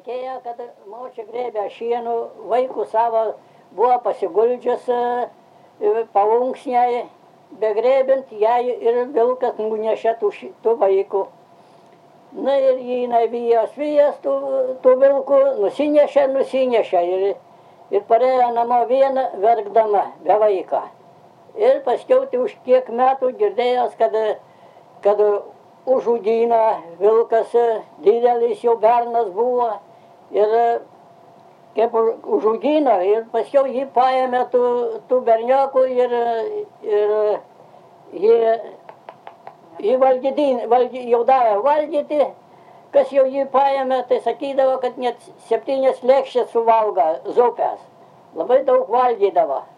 reikėjo, kad močia grėbė šienų, vaikų savo buvo pasiguldžius pavunksniai, begrėbint jai ir vilkas nunešė tų vaikų. Na ir jinai vijas tų vilkų, nusinešė ir parėjo namo viena verkdama be vaiką. Ir paskiau už kiek metų girdėjęs, kad užudino vilkas, didelis jau bernas buvo ir kaip užudino ir paskiau jį paėmė tų berniokų ir jį jau davė valdyti, kas jau jį paėmė, tai sakydavo, kad net 7 lėkštes suvalgo zupės. Labai daug valgydavo.